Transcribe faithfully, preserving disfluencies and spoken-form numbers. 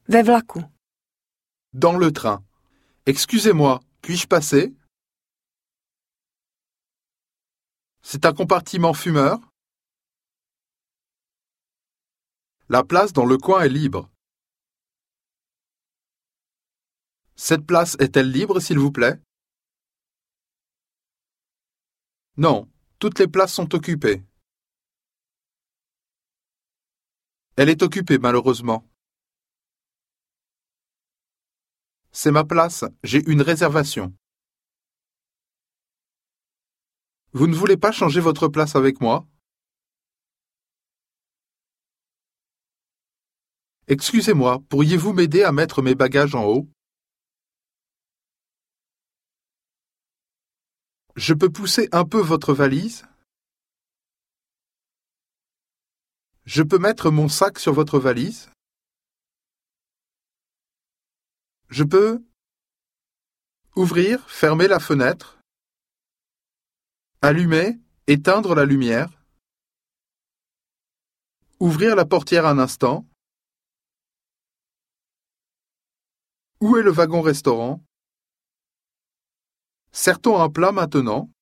Ve vlaku. Dans le train. Excusez-moi, puis-je passer? C'est un compartiment fumeur? La place dans le coin est libre. Cette place est-elle libre, s'il vous plaît? Non, toutes les places sont occupées. Elle est occupée, malheureusement. C'est ma place, j'ai une réservation. Vous ne voulez pas changer votre place avec moi? Excusez-moi, pourriez-vous m'aider à mettre mes bagages en haut? Je peux pousser un peu votre valise? Je peux mettre mon sac sur votre valise? Je peux ouvrir, fermer la fenêtre? Allumer, éteindre la lumière? Ouvrir la portière un instant? Où est le wagon-restaurant? Sert-on un plat maintenant?